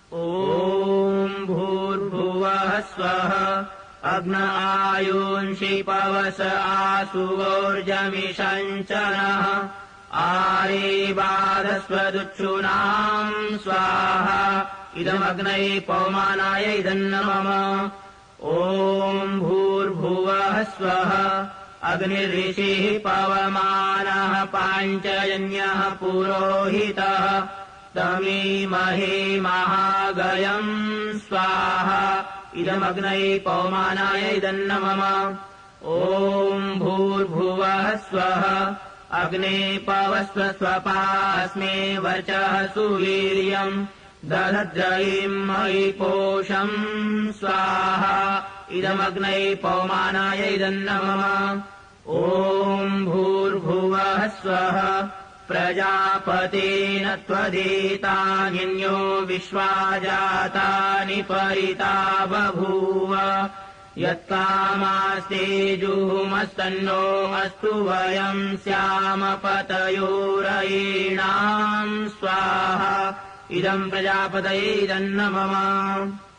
ॐ भूर्भुवः स्वः अग्न आयुंषि पवस आसुवोर्जमिषञ्चनः आरेवादस्वदुच्छूनाम् स्वाहा इदमग्नये पवमानाय इदन्न मम ॐ भूर्भुवः स्वः अग्निर्ऋषिः पवमानः पाञ्चजन्यः पुरोहितः तमीमहे महागयम् स्वाहा इदमग्नये पवमानाय इदन्न मम ॐ भूर्भुवः स्वः अग्ने पवस्व स्वपास्मे वचः सुवीर्यम् दधद्रयिम् मयि पोषम् स्वाहा इदमग्नये पवमानाय इदन्न मम ॐ भूर्भुवः स्वः प्रजापतेन त्वदेतान्यो विश्वा जातानि परिता बभूव यत्कामास्ते जुहुमस्तन्नो अस्तु वयम् स्याम पतयोरयीणाम् स्वाहा इदम् प्रजापतये इदन्न मम